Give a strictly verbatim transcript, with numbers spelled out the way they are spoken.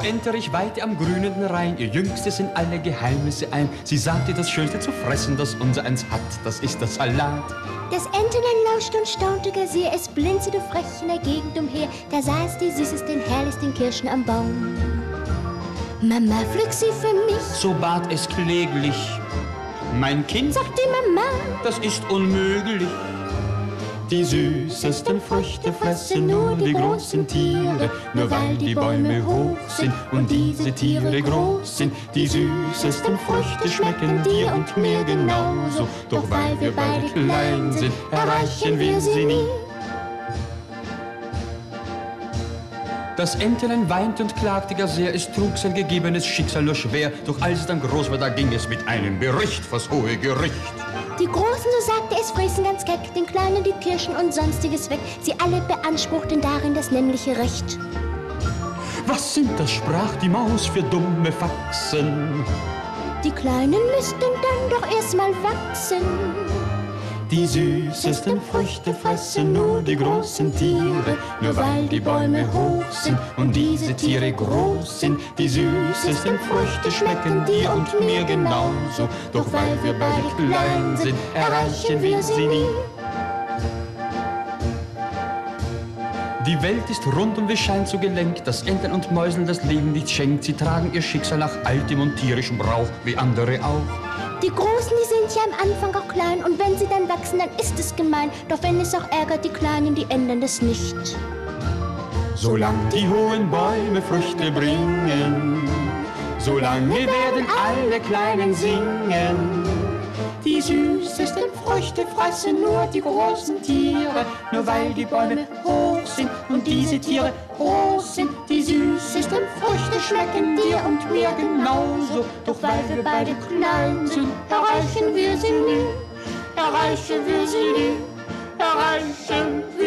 Enterich weihte am grünenden Rhein ihr Jüngstes in alle Geheimnisse ein. Sie sagte, das Schönste zu fressen, das unser eins hat, das ist das Salat. Das Entlein lauschte und staunte gar sehr, es blinzelte frech in der Gegend umher. Da sah es die süßesten, herrlichsten Kirschen am Baum. Mama, pflück sie für mich, so bat es kläglich. Mein Kind, sagte Mama, das ist unmöglich. Die süßesten Früchte fressen nur die großen Tiere, nur weil die Bäume hoch sind und diese Tiere groß sind. Die süßesten Früchte schmecken dir und mir genauso, doch weil wir beide klein sind, erreichen wir sie nie. Das Entlein weinte und klagte gar sehr, es trug sein gegebenes Schicksal nur schwer. Doch als es dann groß war, da ging es mit einem Bericht vors hohe Gericht. Die Großen, so sagte es, frissen ganz keck, den Kleinen die Kirschen und sonstiges weg. Sie alle beanspruchten darin das nämliche Recht. Was sind das, sprach die Maus, für dumme Faxen? Die Kleinen müssten dann doch erst mal wachsen. Die süßesten Früchte fressen nur die großen Tiere, nur weil die Bäume hoch sind und diese Tiere groß sind. Die süßesten Früchte schmecken dir und mir genauso, doch weil wir beide klein sind, erreichen wir sie nie. Die Welt ist rund und wie scheint so gelenkt, dass Entlein und Mäuseln das Leben nicht schenkt. Sie tragen ihr Schicksal nach altem und tierischem Brauch, wie andere auch. Die Großen, die sind ja am Anfang auch klein, und wenn sie dann wachsen, dann ist es gemein. Doch wenn es auch ärgert, die Kleinen, die ändern das nicht. Solange die hohen Bäume Früchte bringen, solange werden alle Kleinen singen. Die süßesten Früchte fressen nur die großen Tiere, nur weil die Bäume hoch sind und diese Tiere groß sind. Die süßesten Früchte schmecken dir und mir genauso, doch weil wir beide klein sind, erreichen wir sie nie, erreichen wir sie nie, erreichen wir sie nie.